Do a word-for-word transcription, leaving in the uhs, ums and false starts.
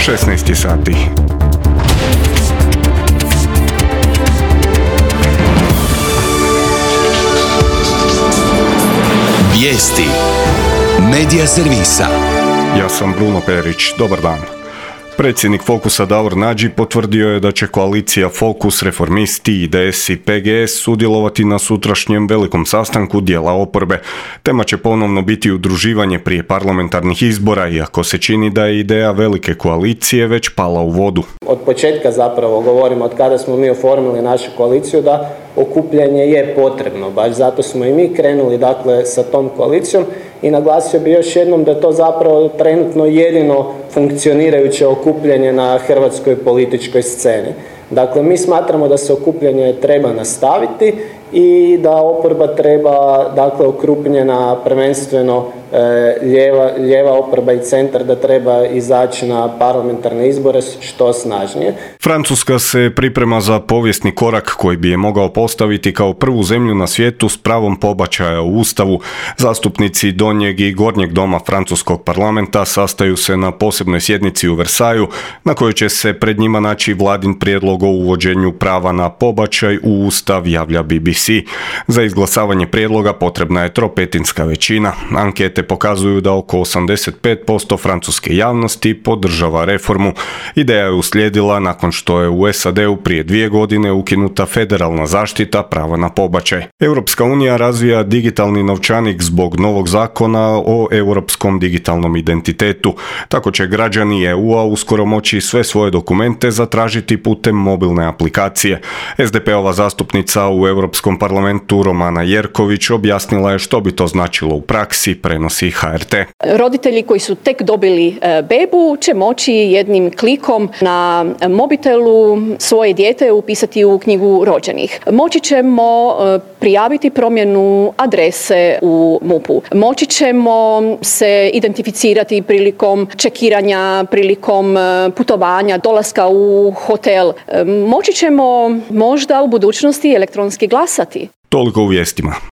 šesnaest sati. Vijesti Medija servisa. Ja sam Bruno Perić, dobar dan. Predsjednik Fokusa Davor Nađi potvrdio je da će koalicija Fokus, Reformisti, I D S i P G S sudjelovati na sutrašnjem velikom sastanku dijela oporbe. Tema će ponovno biti udruživanje prije parlamentarnih izbora, iako se čini da je ideja velike koalicije već pala u vodu. Od početka zapravo govorimo, od kada smo mi oformili našu koaliciju, da okupljanje je potrebno. Baš zato smo i mi krenuli dakle sa tom koalicijom i naglasio bi još jednom da je to zapravo trenutno jedino funkcionirajuće okupljanje na hrvatskoj političkoj sceni. Dakle, mi smatramo da se okupljanje treba nastaviti i da oporba treba, dakle, okrupnjena prvenstveno e, lijeva, lijeva oporba i centar da treba izaći na parlamentarne izbore što snažnije. Francuska se priprema za povijesni korak koji bi je mogao postaviti kao prvu zemlju na svijetu s pravom pobačaja u Ustavu. Zastupnici donjeg i gornjeg doma francuskog parlamenta sastaju se na posebnoj sjednici u Versaju, na kojoj će se pred njima naći vladin prijedlog o uvođenju prava na pobačaj u Ustav, javlja B B C. Za izglasavanje prijedloga potrebna je tropetinska većina. Ankete pokazuju da oko osamdeset pet posto francuske javnosti podržava reformu. Ideja je uslijedila nakon što je u S A D-u prije dvije godine ukinuta federalna zaštita prava na pobačaj. Europska unija razvija digitalni novčanik zbog novog zakona o europskom digitalnom identitetu. Tako će građani E U-a uskoro moći sve svoje dokumente zatražiti putem mobilne aplikacije. S D P-ova zastupnica u Europskom parlamentu Romana Jerković objasnila je što bi to značilo u praksi, prenosi H R T. Roditelji koji su tek dobili bebu će moći jednim klikom na mobitelu svoje dijete upisati u knjigu rođenih. Moći ćemo prijaviti promjenu adrese u M U P-u. Moći ćemo se identificirati prilikom čekiranja, prilikom putovanja, dolaska u hotel. Moći ćemo možda u budućnosti elektronski glasati. Toliko u vijestima.